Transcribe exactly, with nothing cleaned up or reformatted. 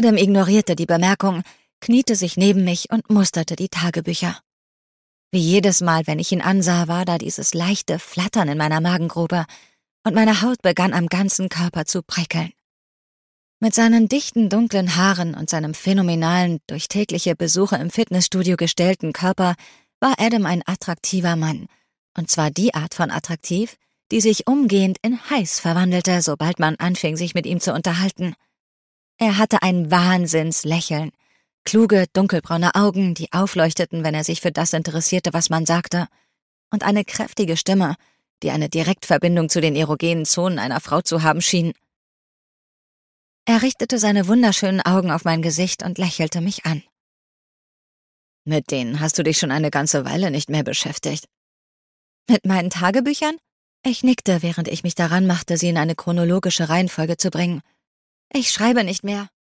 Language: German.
Adam ignorierte die Bemerkung, kniete sich neben mich und musterte die Tagebücher. Wie jedes Mal, wenn ich ihn ansah, war da dieses leichte Flattern in meiner Magengrube und meine Haut begann am ganzen Körper zu prickeln. Mit seinen dichten, dunklen Haaren und seinem phänomenalen, durch tägliche Besuche im Fitnessstudio gestellten Körper war Adam ein attraktiver Mann. Und zwar die Art von attraktiv, die sich umgehend in heiß verwandelte, sobald man anfing, sich mit ihm zu unterhalten. Er hatte ein Wahnsinnslächeln, kluge, dunkelbraune Augen, die aufleuchteten, wenn er sich für das interessierte, was man sagte, und eine kräftige Stimme, die eine Direktverbindung zu den erogenen Zonen einer Frau zu haben schien. Er richtete seine wunderschönen Augen auf mein Gesicht und lächelte mich an. »Mit denen hast du dich schon eine ganze Weile nicht mehr beschäftigt.« »Mit meinen Tagebüchern?« Ich nickte, während ich mich daran machte, sie in eine chronologische Reihenfolge zu bringen. »Ich schreibe nicht mehr.«